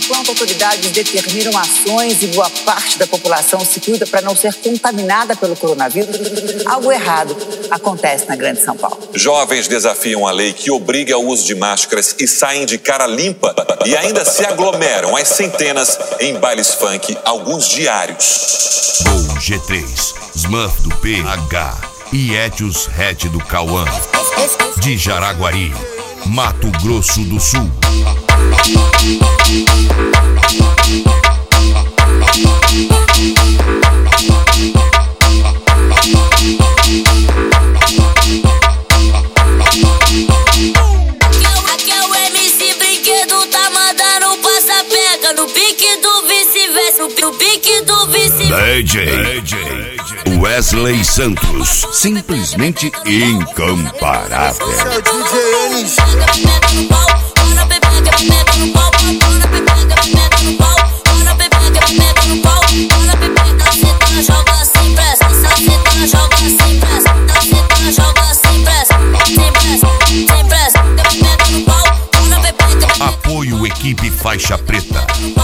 Enquanto autoridades determinam ações e boa parte da população se cuida para não ser contaminada pelo coronavírus, algo errado acontece na Grande São Paulo. Jovens desafiam a lei que obriga ao uso de máscaras e saem de cara limpa e ainda se aglomeram às centenas em bailes funk, alguns diários. Gol G3, Smurf do PH e Etios Red do Cauã, de Jaraguari, Mato Grosso do Sul. Aqui é o MC Brinquedo, tá mandando passa-pega no pique do vice-versa, no pique do vice-versa. DJ Wesley Santos, simplesmente incomparável. Apoio equipe faixa preta.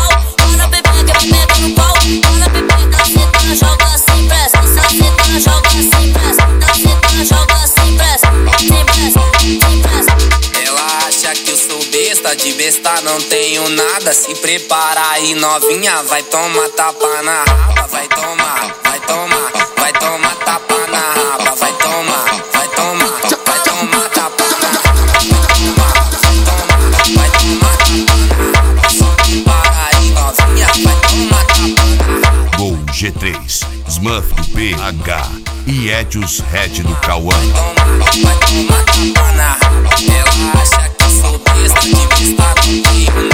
Ela acha que eu sou besta, de besta não tenho nada. Se prepara aí, novinha, vai tomar tapa na raba. Vai tomar, vai tomar, vai tomar tapa na raba. Vai tomar, vai tomar, vai tomar tapa na raba. Vai tomar tapa na raba. Se prepara aí, novinha, vai tomar tapa na raba. Gol G3, Smurf do PH e Etios Red do Cauã. Vai tomar tapa na raba. Ela acha que eu sou besta, de besta não tenho